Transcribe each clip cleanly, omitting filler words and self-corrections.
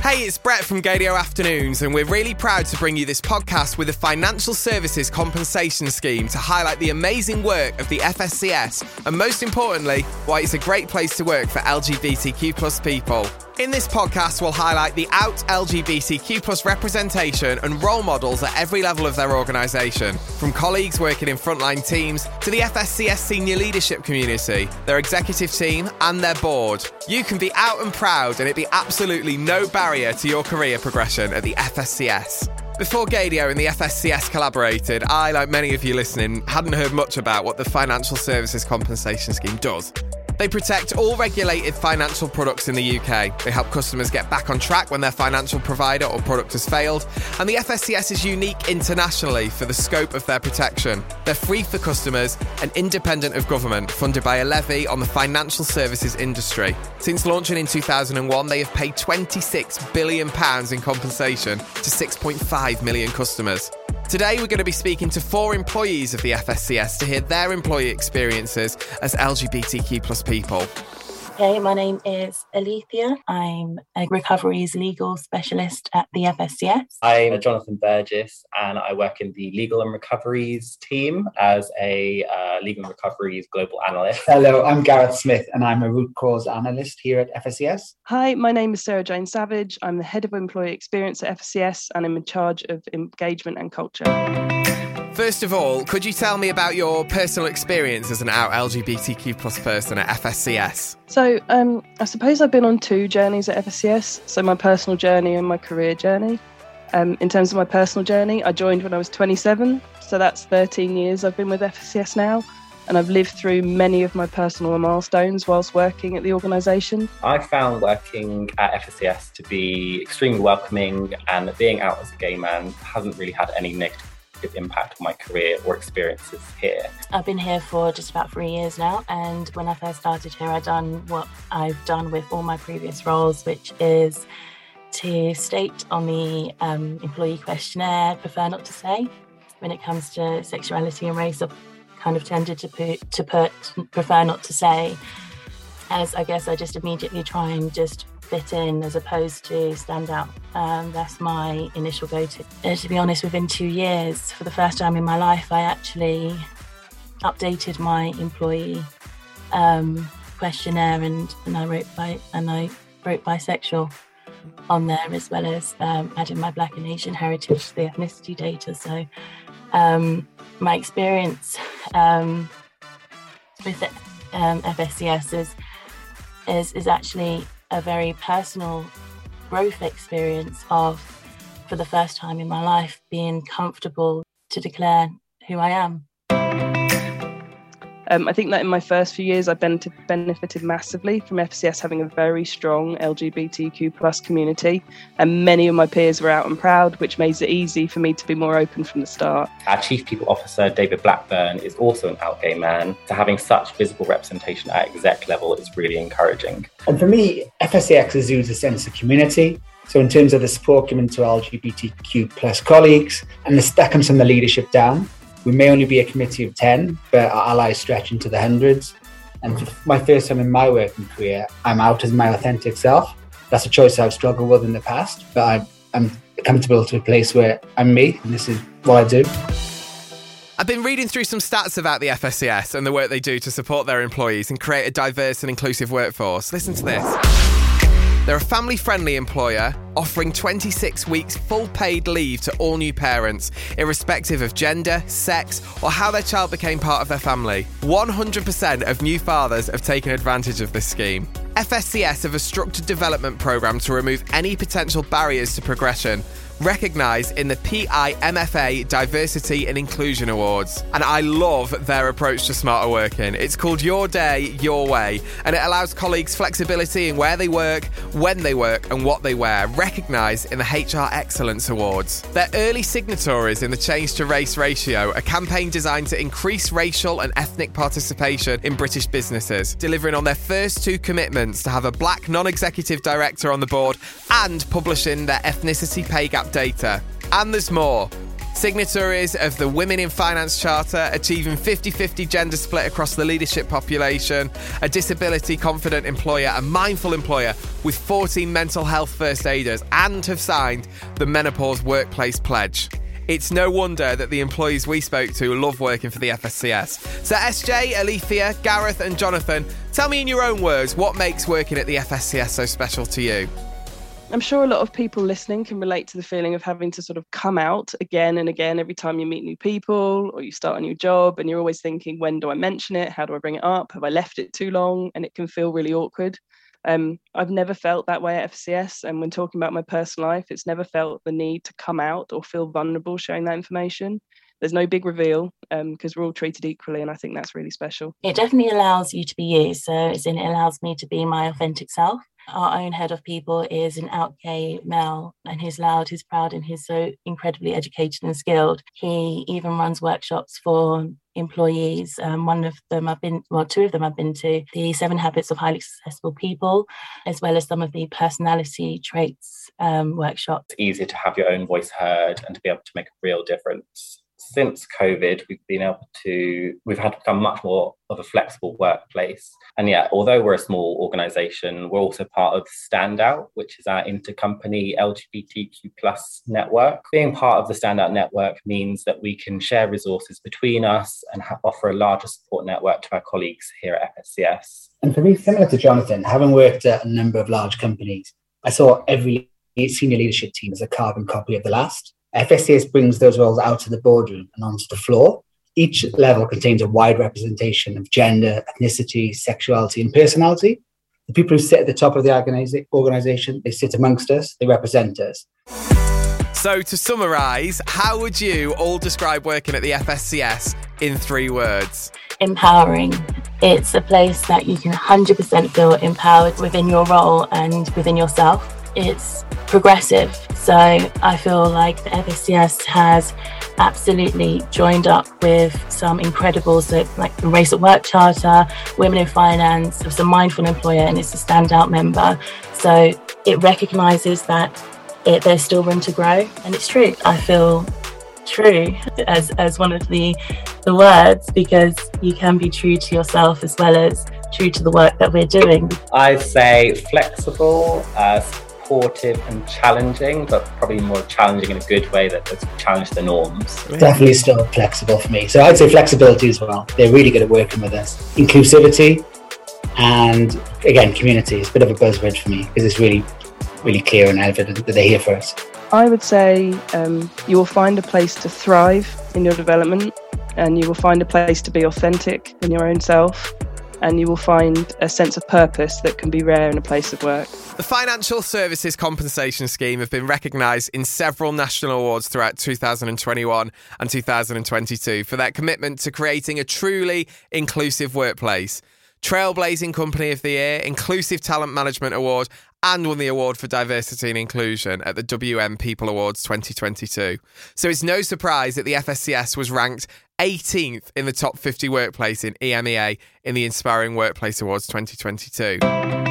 Hey, it's Brett from Gadio Afternoons, and we're really proud to bring you this podcast with a financial services compensation scheme to highlight the amazing work of the FSCS and, most importantly, why it's a great place to work for LGBTQ plus people. In this podcast, we'll highlight the out LGBTQ plus representation and role models at every level of their organisation, from colleagues working in frontline teams to the FSCS senior leadership community, their executive team and their board. You can be out and proud and it be absolutely no barrier to your career progression at the FSCS. Before Gadio and the FSCS collaborated, I, like many of you listening, hadn't heard much about what the Financial Services Compensation Scheme does. They protect all regulated financial products in the UK. They help customers get back on track when their financial provider or product has failed. And the FSCS is unique internationally for the scope of their protection. They're free for customers and independent of government, funded by a levy on the financial services industry. Since launching in 2001, they have paid £26 billion in compensation to 6.5 million customers. Today, we're going to be speaking to 4 employees of the FSCS to hear their employee experiences as LGBTQ plus people. Hey, my name is Alethea. I'm a recoveries legal specialist at the FSCS. I'm Jonathan Burgess and I work in the legal and recoveries team as a legal and recoveries global analyst. Hello, I'm Gareth Smith and I'm a root cause analyst here at FSCS. Hi, my name is Sarah Jane Savage. I'm the head of employee experience at FSCS and I'm in charge of engagement and culture. First of all, could you tell me about your personal experience as an out LGBTQ plus person at FSCS? So, I suppose I've been on 2 journeys at FSCS, so my personal journey and my career journey. In terms of my personal journey, I joined when I was 27, so that's 13 years I've been with FSCS now, and I've lived through many of my personal milestones whilst working at the organisation. I found working at FSCS to be extremely welcoming, and being out as a gay man hasn't really had any negative impact on my career or experiences here. I've been here for just about 3 years now, and when I first started here, I've done what I've done with all my previous roles, which is to state on the employee questionnaire, prefer not to say. When it comes to sexuality and race, I've kind of tended to put prefer not to say, as I guess I just immediately try and just fit in as opposed to stand out. That's my initial go-to. To be honest, within 2 years, for the first time in my life, I actually updated my employee questionnaire and I wrote bisexual on there, as well as adding my Black and Asian heritage to the ethnicity data. So my experience with FSCS is actually a very personal growth experience of, for the first time in my life, being comfortable to declare who I am. I think that in my first few years, I benefited massively from FSCS having a very strong LGBTQ plus community, and many of my peers were out and proud, which makes it easy for me to be more open from the start. Our Chief People Officer, David Blackburn, is also an out gay man, so having such visible representation at exec level is really encouraging. And for me, FSCS exudes a sense of community. So in terms of the support given to LGBTQ plus colleagues, and that comes from the leadership down. We may only be a committee of 10, but our allies stretch into the hundreds. And for my first time in my working career, I'm out as my authentic self. That's a choice I've struggled with in the past, but I'm comfortable to a place where I'm me, and this is what I do. I've been reading through some stats about the FSCS and the work they do to support their employees and create a diverse and inclusive workforce. Listen to this. They're a family-friendly employer, offering 26 weeks full paid leave to all new parents, irrespective of gender, sex, or how their child became part of their family. 100% of new fathers have taken advantage of this scheme. FSCS have a structured development programme to remove any potential barriers to progression, recognised in the PIMFA Diversity and Inclusion Awards. And I love their approach to smarter working. It's called Your Day, Your Way, and it allows colleagues flexibility in where they work, when they work, and what they wear, recognised in the HR Excellence Awards. They're early signatories in the Change to Race Ratio, a campaign designed to increase racial and ethnic participation in British businesses, delivering on their first 2 commitments to have a black non-executive director on the board and publishing their ethnicity pay gap data. And there's more. Signatories of the Women in Finance Charter, achieving 50-50 gender split across the leadership population, a disability-confident employer, a mindful employer with 14 mental health first aiders, and have signed the Menopause Workplace Pledge. It's no wonder that the employees we spoke to love working for the FSCS. So SJ, Alethea, Gareth and Jonathan, tell me in your own words, what makes working at the FSCS so special to you? I'm sure a lot of people listening can relate to the feeling of having to sort of come out again and again every time you meet new people or you start a new job, and you're always thinking, when do I mention it? How do I bring it up? Have I left it too long? And it can feel really awkward. I've never felt that way at FSCS, and when talking about my personal life, it's never felt the need to come out or feel vulnerable sharing that information. There's no big reveal because we're all treated equally, and I think that's really special. It definitely allows you to be you. So it allows me to be my authentic self. Our own head of people is an out gay male, and he's loud, he's proud, and he's so incredibly educated and skilled. He even runs workshops for employees. Two of them I've been to, the 7 Habits of Highly Successful People, as well as some of the personality traits workshops. It's easier to have your own voice heard and to be able to make a real difference. Since COVID, we've had to become much more of a flexible workplace. And yeah, although we're a small organisation, we're also part of Standout, which is our intercompany LGBTQ+ network. Being part of the Standout network means that we can share resources between us and offer a larger support network to our colleagues here at FSCS. And for me, similar to Jonathan, having worked at a number of large companies, I saw every senior leadership team as a carbon copy of the last. FSCS brings those roles out of the boardroom and onto the floor. Each level contains a wide representation of gender, ethnicity, sexuality, and personality. The people who sit at the top of the organisation, they sit amongst us, they represent us. So to summarise, how would you all describe working at the FSCS in 3 words? Empowering. It's a place that you can 100% feel empowered within your role and within yourself. It's progressive. So I feel like the FSCS has absolutely joined up with some incredible, like the Race at Work Charter, Women in Finance, it's a mindful employer, and it's a standout member. So it recognises that there's still room to grow, and it's true. I feel true as one of the words, because you can be true to yourself as well as true to the work that we're doing. I say flexible, supportive and challenging, but probably more challenging in a good way that does challenge the norms. Definitely still flexible for me. So I'd say flexibility as well. They're really good at working with us. Inclusivity and, again, community is a bit of a buzzword for me because it's really, really clear and evident that they're here for us. I would say you will find a place to thrive in your development, and you will find a place to be authentic in your own self, and you will find a sense of purpose that can be rare in a place of work. The Financial Services Compensation Scheme have been recognised in several national awards throughout 2021 and 2022 for their commitment to creating a truly inclusive workplace. Trailblazing Company of the Year, Inclusive Talent Management Award, and won the award for diversity and inclusion at the WM People Awards 2022. So it's no surprise that the FSCS was ranked 18th in the top 50 workplace in EMEA in the Inspiring Workplace Awards 2022.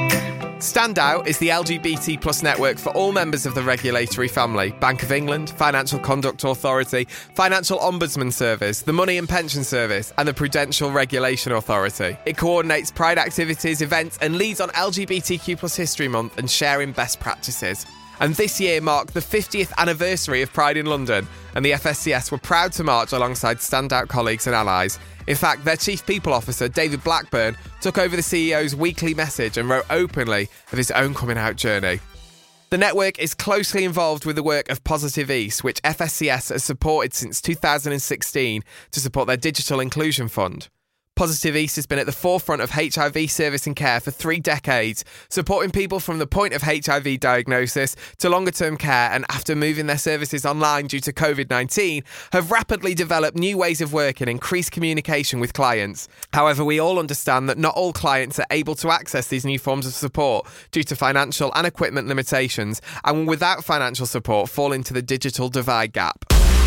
Standout is the LGBT plus network for all members of the regulatory family: Bank of England, Financial Conduct Authority, Financial Ombudsman Service, the Money and Pension Service, and the Prudential Regulation Authority. It coordinates Pride activities, events, and leads on LGBTQ plus History Month and sharing best practices. And this year marked the 50th anniversary of Pride in London, and the FSCS were proud to march alongside Standout colleagues and allies. In fact, their Chief People Officer, David Blackburn, took over the CEO's weekly message and wrote openly of his own coming out journey. The network is closely involved with the work of Positive East, which FSCS has supported since 2016 to support their Digital Inclusion Fund. Positive East has been at the forefront of HIV service and care for 3 decades, supporting people from the point of HIV diagnosis to longer-term care, and after moving their services online due to COVID-19, have rapidly developed new ways of working and increased communication with clients. However, we all understand that not all clients are able to access these new forms of support due to financial and equipment limitations, and without financial support fall into the digital divide gap.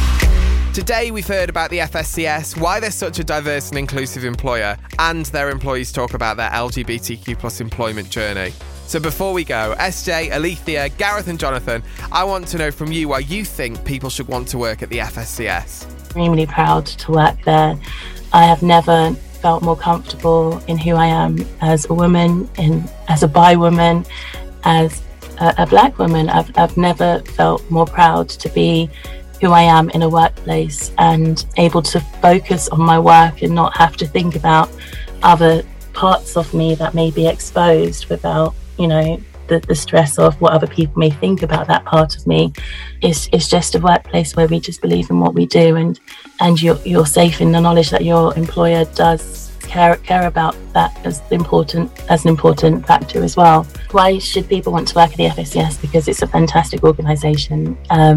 Today we've heard about the FSCS, why they're such a diverse and inclusive employer, and their employees talk about their LGBTQ plus employment journey. So before we go, SJ, Alethea, Gareth and Jonathan, I want to know from you why you think people should want to work at the FSCS. Extremely proud to work there. I have never felt more comfortable in who I am as a woman, as a bi woman, as a black woman. I've never felt more proud to be who I am in a workplace and able to focus on my work and not have to think about other parts of me that may be exposed without, the stress of what other people may think about that part of me. It's just a workplace where we just believe in what we do, and you're safe in the knowledge that your employer does care about that as an important factor as well. Why should people want to work at the FSCS? Because it's a fantastic organisation.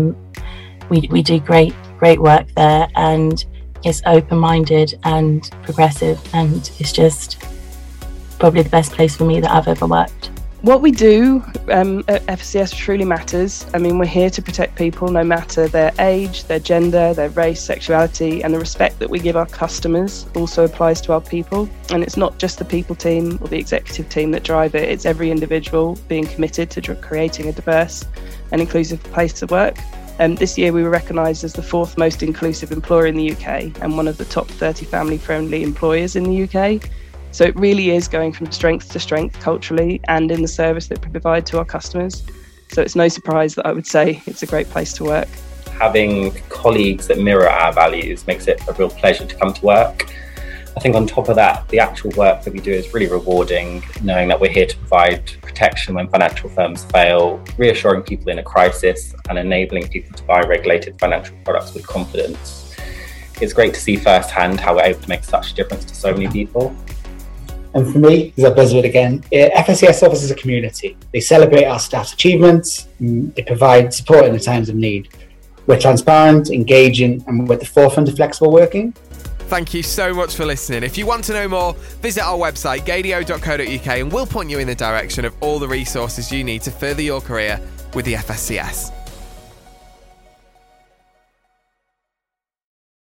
We do great work there, and it's open-minded and progressive, and it's just probably the best place for me that I've ever worked. What we do at FSCS truly matters. I mean, we're here to protect people no matter their age, their gender, their race, sexuality, and the respect that we give our customers also applies to our people. And it's not just the people team or the executive team that drive it, it's every individual being committed to creating a diverse and inclusive place to work. This year we were recognised as the 4th most inclusive employer in the UK and one of the top 30 family-friendly employers in the UK. So it really is going from strength to strength culturally and in the service that we provide to our customers. So it's no surprise that I would say it's a great place to work. Having colleagues that mirror our values makes it a real pleasure to come to work. I think on top of that, the actual work that we do is really rewarding, knowing that we're here to provide protection when financial firms fail, reassuring people in a crisis and enabling people to buy regulated financial products with confidence. It's great to see firsthand how we're able to make such a difference to so many people. And for me, as I buzzword again, FSCS offers as a community. They celebrate our staff's achievements, they provide support in the times of need. We're transparent, engaging, and we're at the forefront of flexible working. Thank you so much for listening. If you want to know more, visit our website, gadio.co.uk, and we'll point you in the direction of all the resources you need to further your career with the FSCS.